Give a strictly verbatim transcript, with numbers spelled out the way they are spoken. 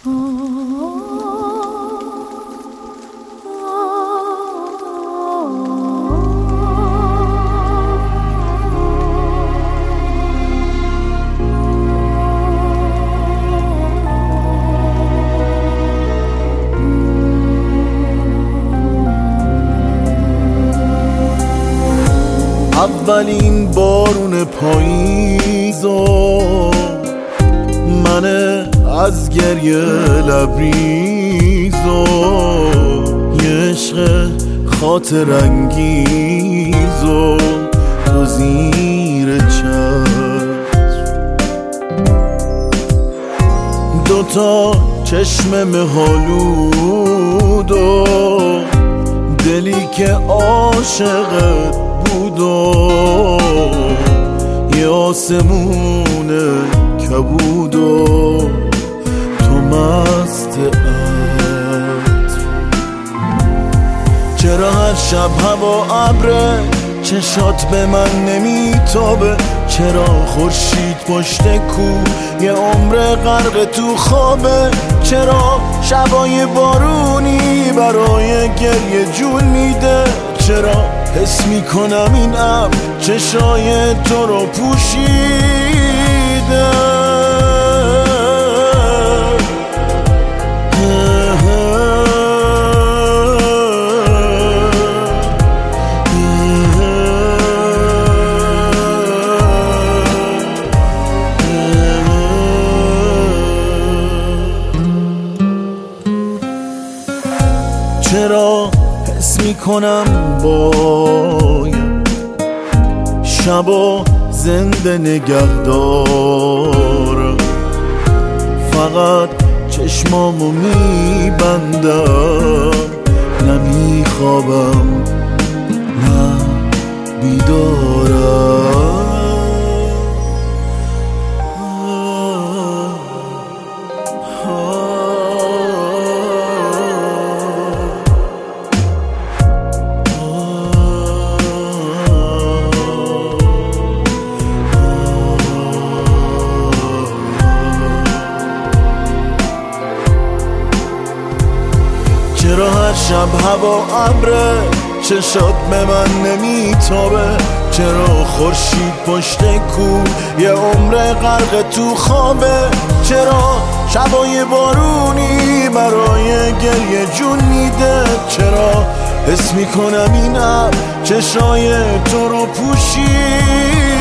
اولین بارون پاییزو من از گریه لبریزو یه عشق خاطر انگیزو تو زیر چتر دوتا چشم مهالودو دلی که عاشقت بود و یه آسمون کبود و تو مست عطر. چرا هر شب هوا ابره چشات به من نمیتابه؟ چرا خورشید پشت کو یه عمر غرق تو خوابه؟ چرا شبای بارونی برای گریه جون میده؟ چرا حس میکنم این ابر چشای تو رو پوشیده؟ چرا حس میکنم باید شبا زنده نگه دارم، فقط چشمامو میبندم، نمیخوابم نه بیدارم. چرا هر شب هوا ابره چشات به من نمیتابه؟ چرا خورشید پشت کو یه عمر غرق تو خوابه؟ چرا شبای بارونی برای گریه جون میده؟ چرا حس میکنم این ابر چشای تو رو پوشید؟